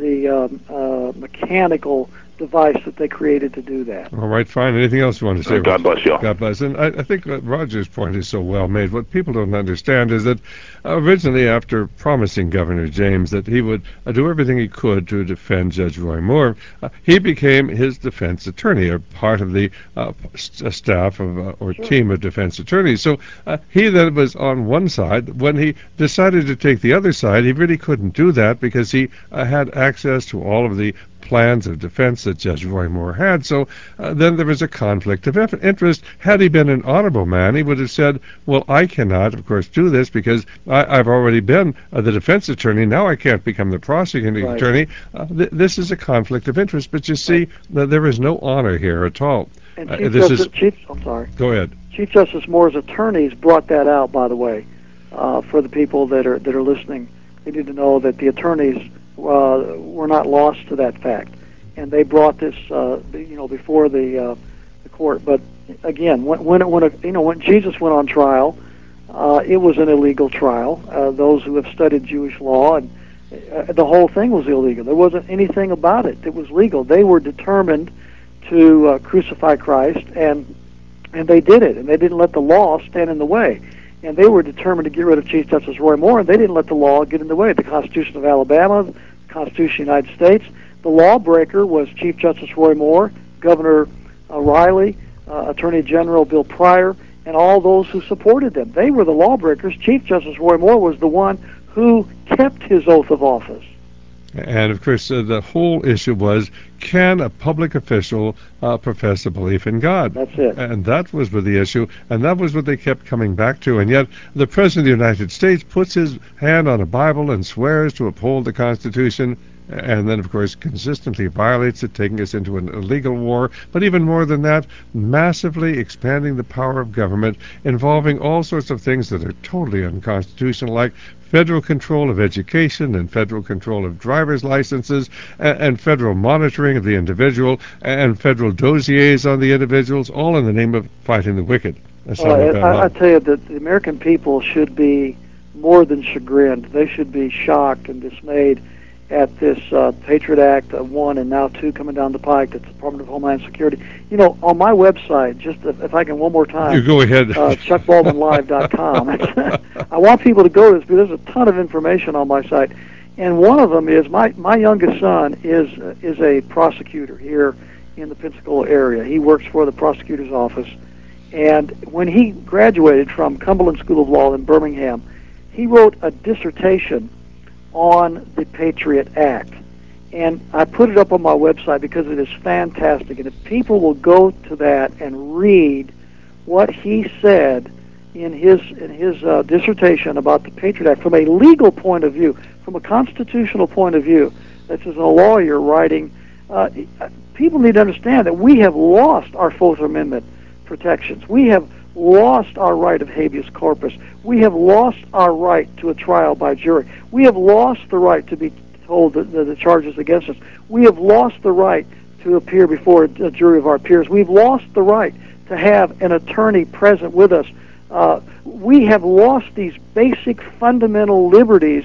Speaker 2: mechanical device that they created to do that.
Speaker 1: All right, fine. Anything else you want to say?
Speaker 9: God bless you.
Speaker 1: God bless. And I think Roger's point is so well made. What people don't understand is that originally, after promising Governor James that he would do everything he could to defend Judge Roy Moore, he became his defense attorney, or part of the staff of or team of defense attorneys. So he then was on one side. When he decided to take the other side, he really couldn't do that because he had access to all of the plans of defense that Judge Roy Moore had. So then there was a conflict of interest. Had he been an honorable man, he would have said, well, I cannot, of course, do this because I've already been the defense attorney. Now I can't become the prosecuting attorney. This is a conflict of interest. But you see, there is no honor here at all.
Speaker 2: And I'm sorry.
Speaker 1: Go ahead.
Speaker 2: Chief Justice Moore's attorneys brought that out, by the way, for the people that are listening. They need to know that the attorneys were not lost to that fact, and they brought this, before the court. But again, when Jesus went on trial, it was an illegal trial. Those who have studied Jewish law, and the whole thing was illegal. There wasn't anything about it that was legal. They were determined to crucify Christ, and they did it, and they didn't let the law stand in the way. And they were determined to get rid of Chief Justice Roy Moore, and they didn't let the law get in the way. The Constitution of Alabama, the Constitution of the United States. The lawbreaker was Chief Justice Roy Moore, Governor Riley, Attorney General Bill Pryor, and all those who supported them. They were the lawbreakers. Chief Justice Roy Moore was the one who kept his oath of office.
Speaker 1: And, of course, the whole issue was, can a public official profess a belief in God?
Speaker 2: That's it.
Speaker 1: And that was the issue, and that was what they kept coming back to. And yet the President of the United States puts his hand on a Bible and swears to uphold the Constitution, and then, of course, consistently violates it, taking us into an illegal war. But even more than that, massively expanding the power of government, involving all sorts of things that are totally unconstitutional, like federal control of education and federal control of driver's licenses and federal monitoring of the individual and federal dossiers on the individuals, all in the name of fighting the wicked.
Speaker 2: I tell you that the American people should be more than chagrined. They should be shocked and dismayed at this Patriot Act 1 and now 2 coming down the pike, that's the Department of Homeland Security. You know, on my website, just if I can one more time.
Speaker 1: You go ahead.
Speaker 2: ChuckBaldwinLive.com. I want people to go to this because there's a ton of information on my site. And one of them is my youngest son is a prosecutor here in the Pensacola area. He works for the prosecutor's office. And when he graduated from Cumberland School of Law in Birmingham, he wrote a dissertation on the Patriot Act. And I put it up on my website because it is fantastic. And if people will go to that and read what he said in his dissertation about the Patriot Act from a legal point of view, from a constitutional point of view, this is a lawyer writing, people need to understand that we have lost our Fourth Amendment protections. We have lost our right of habeas corpus. We have lost our right to a trial by jury. We have lost the right to be told the charges against us. We have lost the right to appear before a jury of our peers. We've lost the right to have an attorney present with us. We have lost these basic fundamental liberties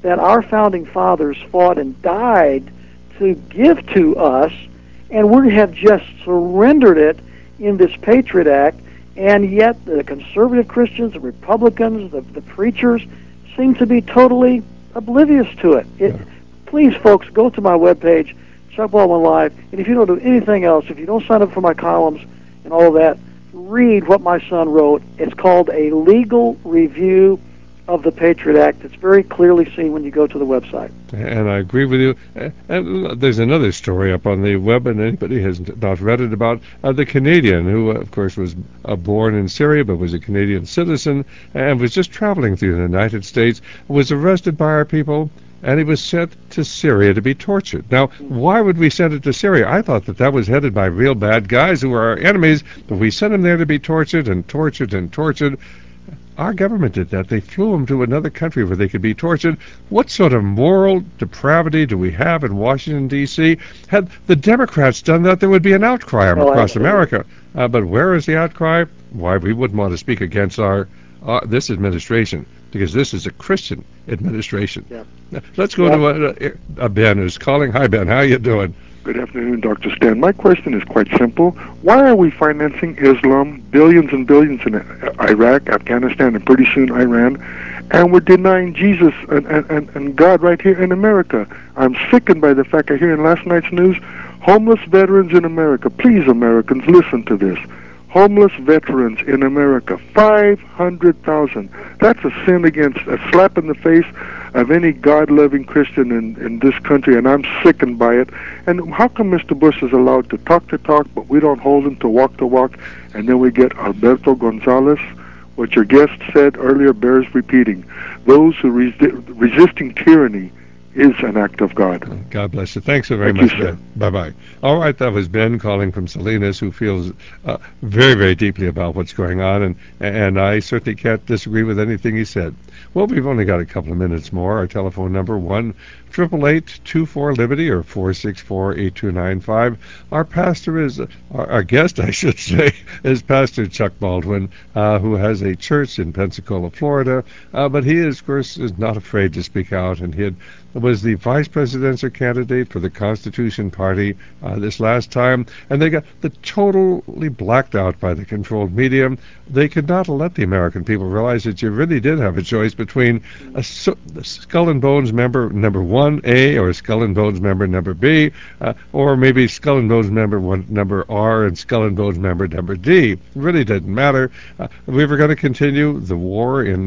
Speaker 2: that our founding fathers fought and died to give to us, and we have just surrendered it in this Patriot Act, and yet the conservative Christians, the Republicans, the preachers seem to be totally oblivious to it. Please, folks, go to my webpage, Chuck Baldwin Live, and if you don't do anything else, if you don't sign up for my columns and all of that, read what my son wrote. It's called A Legal Review of the Patriot Act. It's very clearly seen when you go to the website.
Speaker 1: And I agree with you. And there's another story up on the web, and anybody has not read it, about the Canadian who, of course, was born in Syria but was a Canadian citizen and was just traveling through the United States, was arrested by our people, and he was sent to Syria to be tortured. Now, why would we send it to Syria? I thought that was headed by real bad guys who were our enemies, but we sent him there to be tortured and tortured and tortured. Our government did that. They flew him to another country where they could be tortured. What sort of moral depravity do we have in Washington, D.C.? Had the Democrats done that, there would be an outcry across America. But where is the outcry? Why, we wouldn't want to speak against this administration, because this is a Christian administration.
Speaker 2: Yeah.
Speaker 1: Let's go to Ben, who's calling. Hi, Ben. How you doing?
Speaker 10: Good afternoon, Dr. Stan. My question is quite simple. Why are we financing Islam, billions and billions in Iraq, Afghanistan, and pretty soon Iran, and we're denying Jesus and God right here in America? I'm sickened by the fact I hear in last night's news, homeless veterans in America. Please, Americans, listen to this. Homeless veterans in America, 500,000. That's a sin against, a slap in the face of any God-loving Christian in this country, and I'm sickened by it. And how come Mr. Bush is allowed to talk, but we don't hold him to walk, and then we get Alberto Gonzalez? What your guest said earlier bears repeating. Those who resisting tyranny is an act of God.
Speaker 1: God bless you. Thanks so very much, Ben. Bye-bye. All right, that was Ben calling from Salinas, who feels very, very deeply about what's going on, and I certainly can't disagree with anything he said. Well, we've only got a couple of minutes more. Our telephone number, 1-888-24-LIBERTY or 464-8295. Our pastor is, our guest, I should say, is Pastor Chuck Baldwin, who has a church in Pensacola, Florida, but he, of course, is not afraid to speak out, and he was the vice presidential candidate for the Constitution Party this last time, and they got totally blacked out by the controlled media. They could not let the American people realize that you really did have a choice between a Skull and Bones member number 1A or Skull and Bones member number B, or maybe Skull and Bones member number R and Skull and Bones member number D. It really didn't matter. We were going to continue the war in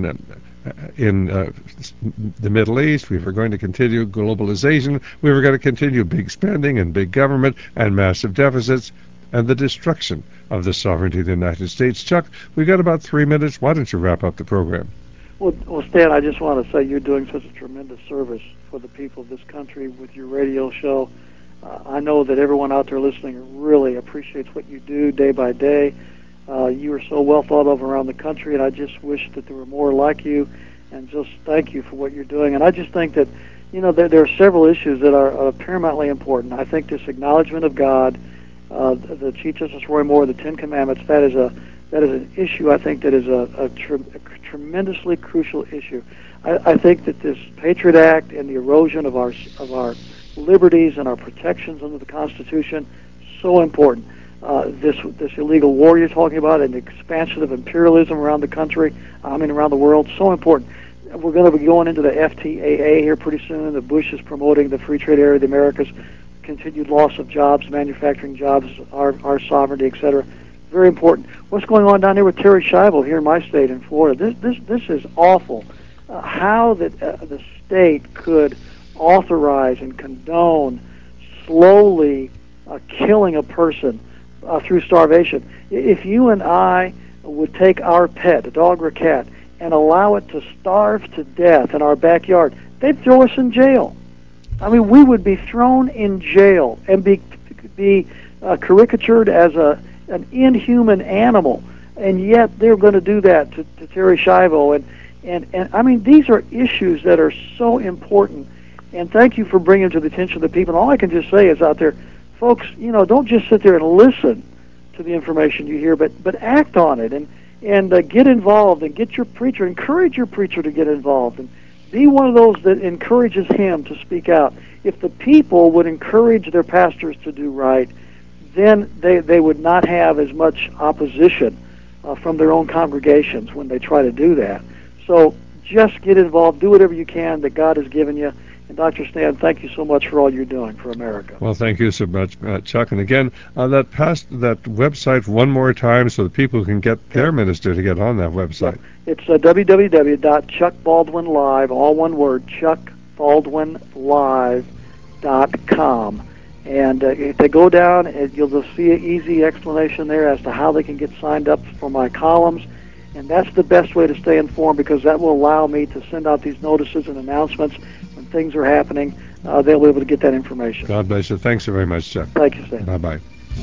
Speaker 1: the Middle East. We were going to continue globalization. We were going to continue big spending and big government and massive deficits and the destruction of the sovereignty of the United States. Chuck, we've got about 3 minutes. Why don't you wrap up the program?
Speaker 2: Well, Stan, I just want to say you're doing such a tremendous service for the people of this country with your radio show. I know that everyone out there listening really appreciates what you do day by day. You are so well thought of around the country, and I just wish that there were more like you, and just thank you for what you're doing. And I just think that, there are several issues that are paramountly important. I think this acknowledgement of God, the Chief Justice Roy Moore, the Ten Commandments, that is an issue, I think, that is a tremendously crucial issue. I think that this Patriot Act and the erosion of our liberties and our protections under the Constitution, so important. This illegal war you're talking about and the expansion of imperialism around the country, around the world, so important. We're going to be going into the FTAA here pretty soon. The Bush is promoting the free trade area of the Americas, continued loss of jobs, manufacturing jobs, our sovereignty, etc. Very important. What's going on down there with Terry Schiavo here in my state in Florida? This is awful. How the state could authorize and condone slowly killing a person through starvation. If you and I would take our pet, a dog or a cat, and allow it to starve to death in our backyard, they'd throw us in jail. We would be thrown in jail and be caricatured as an inhuman animal, and yet they're going to do that to Terry Schiavo. And these are issues that are so important, and thank you for bringing them to the attention of the people. And all I can just say is out there, folks, don't just sit there and listen to the information you hear, but act on it and get involved and get your preacher, encourage your preacher to get involved and be one of those that encourages him to speak out. If the people would encourage their pastors to do right, then they would not have as much opposition from their own congregations when they try to do that. So just get involved, do whatever you can that God has given you. And Dr. Stan, thank you so much for all you're doing for America.
Speaker 1: Well, thank you so much, Chuck. And again, that website one more time so that people can get their minister to get on that website.
Speaker 2: Yeah. It's www.chuckbaldwinlive, all one word, chuckbaldwinlive.com. And if they go down, you'll just see an easy explanation there as to how they can get signed up for my columns. And that's the best way to stay informed, because that will allow me to send out these notices and announcements when things are happening. They'll be able to get that information.
Speaker 1: God bless you. Thanks so very much, Chuck.
Speaker 2: Thank you, Stan.
Speaker 1: Bye-bye.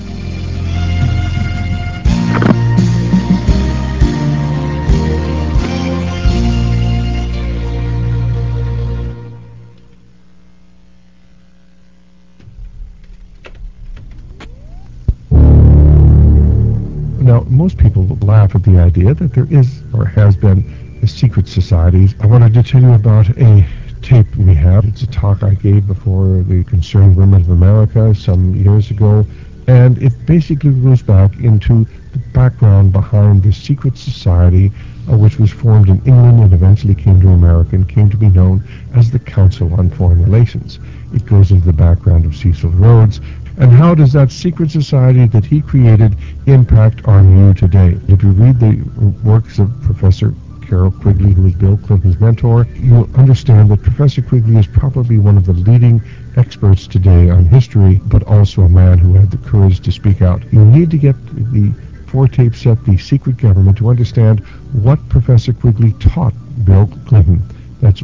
Speaker 11: Now, most people laugh at the idea that there is or has been secret societies. I wanted to tell you about a tape we have. It's a talk I gave before the Concerned Women of America some years ago, and it basically goes back into the background behind the secret society which was formed in England and eventually came to America and came to be known as the Council on Foreign Relations. It goes into the background of Cecil Rhodes, and how does that secret society that he created impact on you today? If you read the works of Professor Carroll Quigley, who was Bill Clinton's mentor, you'll understand that Professor Quigley is probably one of the leading experts today on history, but also a man who had the courage to speak out. You need to get the 4-tape set, The Secret Government, to understand what Professor Quigley taught Bill Clinton. That's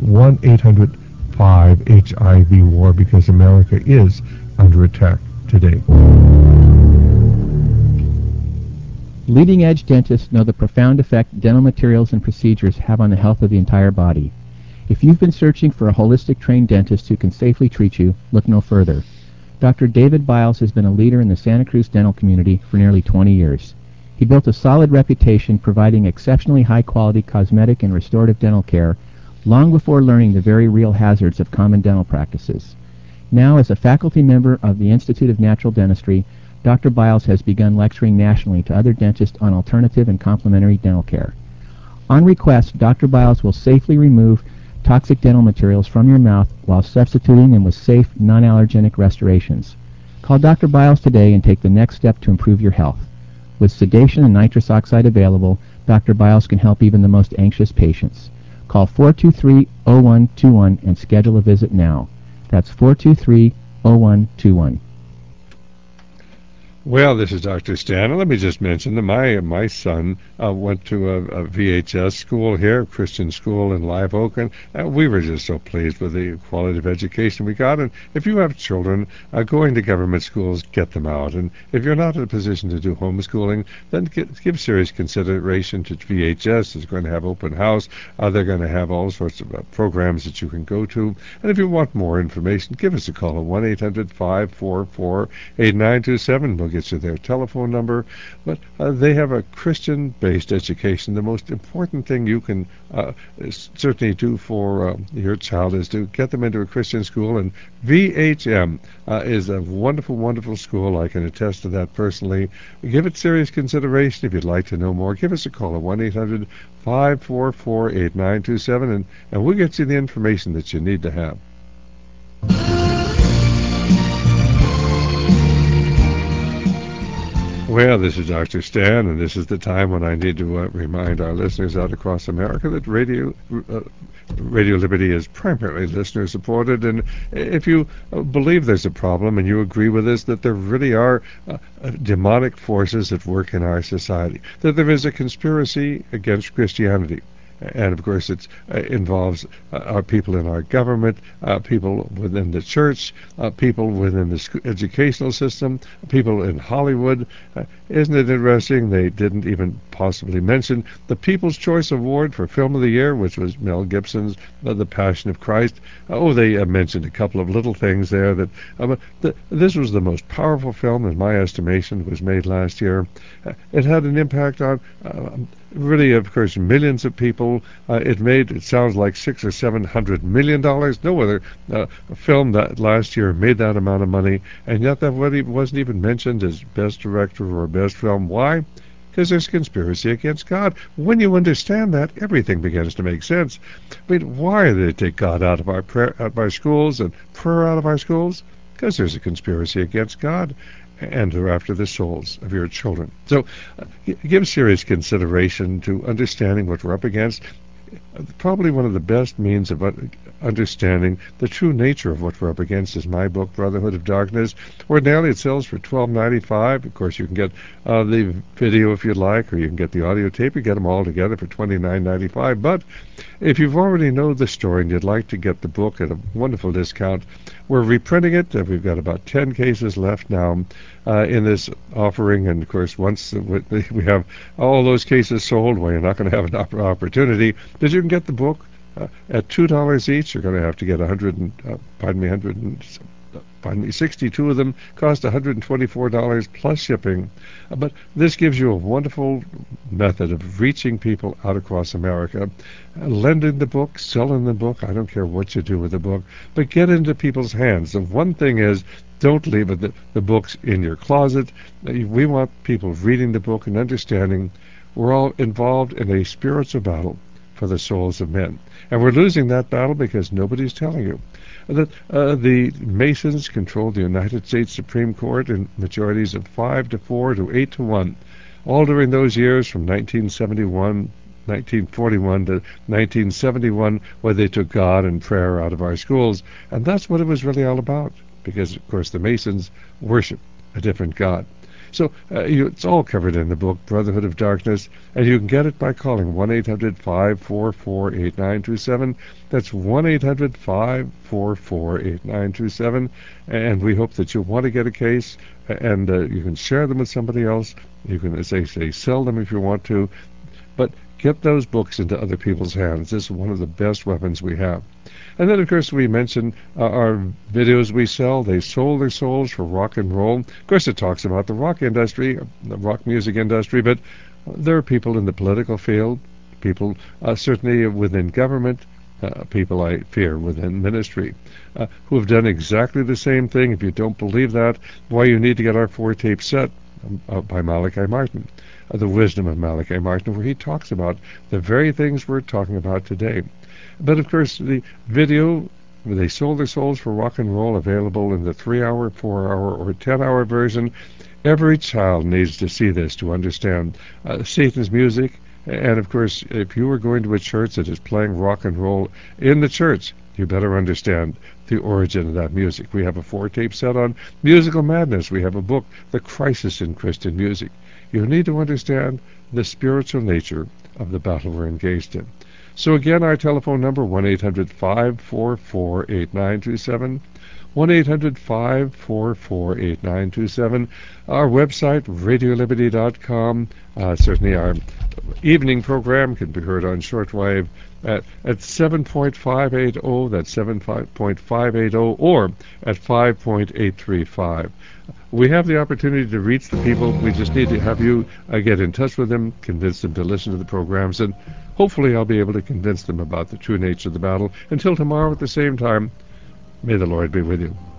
Speaker 11: 1-800-5-HIV-WAR, because America is under attack today.
Speaker 3: Leading-edge dentists know the profound effect dental materials and procedures have on the health of the entire body. If you've been searching for a holistic trained dentist who can safely treat you, look no further. Dr. David Biles has been a leader in the Santa Cruz dental community for nearly 20 years. He built a solid reputation providing exceptionally high-quality cosmetic and restorative dental care long before learning the very real hazards of common dental practices. Now, as a faculty member of the Institute of Natural Dentistry, Dr. Biles has begun lecturing nationally to other dentists on alternative and complementary dental care. On request, Dr. Biles will safely remove toxic dental materials from your mouth while substituting them with safe, non-allergenic restorations. Call Dr. Biles today and take the next step to improve your health. With sedation and nitrous oxide available, Dr. Biles can help even the most anxious patients. Call 423-0121 and schedule a visit now. That's 423-0121.
Speaker 1: Well, this is Dr. Stan. Let me just mention that my son went to a VHS school here, a Christian school in Live Oak, and we were just so pleased with the quality of education we got. And if you have children going to government schools, get them out. And if you're not in a position to do homeschooling, then give serious consideration to VHS. It's going to have open house. They're going to have all sorts of programs that you can go to. And if you want more information, give us a call at 1-800-544-8927. We'll get you their telephone number. But they have a Christian-based education. The most important thing you can certainly do for your child is to get them into a Christian school. And VHM is a wonderful, wonderful school. I can attest to that personally. Give it serious consideration. If you'd like to know more, give us a call at 1-800-544-8927, and we'll get you the information that you need to have. Well, this is Dr. Stan, and this is the time when I need to remind our listeners out across America that Radio Liberty is primarily listener-supported, and if you believe there's a problem and you agree with us that there really are demonic forces at work in our society, that there is a conspiracy against Christianity, and of course it involves our people in our government, people within the church, people within the educational system, people in Hollywood. Isn't it interesting? They didn't even possibly mention the People's Choice Award for Film of the Year, which was Mel Gibson's The Passion of Christ. They mentioned a couple of little things there. That this was the most powerful film, in my estimation, was made last year. It had an impact on really, of course, millions of people. It sounds like $600 or $700 million. No other film that last year made that amount of money, and yet that wasn't even mentioned as best director or best film. Why? Because there's conspiracy against God. When you understand that, everything begins to make sense. I mean, why do they take God out of our schools and prayer out of our schools? Because there's a conspiracy against God, and they're after the souls of your children. So give serious consideration to understanding what we're up against. Probably one of the best means of understanding the true nature of what we're up against is my book, Brotherhood of Darkness. Ordinarily it sells for $12.95. Of course, you can get the video if you'd like, or you can get the audio tape. You get them all together for $29.95. But if you've already know the story and you'd like to get the book at a wonderful discount, we're reprinting it. We've got about 10 cases left now in this offering. And, of course, once we have all those cases sold, well, you're not going to have an opportunity. But you can get the book at $2 each. You're going to have to get 62 of them. Cost $124 plus shipping. But this gives you a wonderful method of reaching people out across America. Lending the book, selling the book, I don't care what you do with the book, but get into people's hands. The one thing is, don't leave the books in your closet. We want people reading the book and understanding we're all involved in a spiritual battle for the souls of men. And we're losing that battle because nobody's telling you. That the Masons controlled the United States Supreme Court in majorities of 5-4 to 8-1, all during those years from 1941 to 1971, where they took God and prayer out of our schools. And that's what it was really all about, because, of course, the Masons worship a different God. So it's all covered in the book, Brotherhood of Darkness, and you can get it by calling 1-800-544-8927. That's 1-800-544-8927, and we hope that you'll want to get a case, and you can share them with somebody else. You can, as they say, sell them if you want to, but get those books into other people's hands. This is one of the best weapons we have. And then, of course, we mentioned our videos we sell. They sold their souls for rock and roll. Of course, it talks about the rock industry, the rock music industry, but there are people in the political field, people certainly within government, people I fear within ministry, who have done exactly the same thing. If you don't believe that, why, you need to get our 4-tape set by Malachi Martin, The Wisdom of Malachi Martin, where he talks about the very things we're talking about today. But, of course, the video, they sold their souls for rock and roll, available in the 3-hour, 4-hour, or 10-hour version. Every child needs to see this to understand Satan's music. And, of course, if you are going to a church that is playing rock and roll in the church, you better understand the origin of that music. We have a 4-tape set on musical madness. We have a book, The Crisis in Christian Music. You need to understand the spiritual nature of the battle we're engaged in. So again, our telephone number, 1-800-544-8927, 1-800-544-8927. Our website, RadioLiberty.com. Certainly our evening program can be heard on shortwave at 7.580, that's 7.580, or at 5.835. We have the opportunity to reach the people. We just need to have you get in touch with them, convince them to listen to the programs, and hopefully I'll be able to convince them about the true nature of the battle. Until tomorrow at the same time, may the Lord be with you.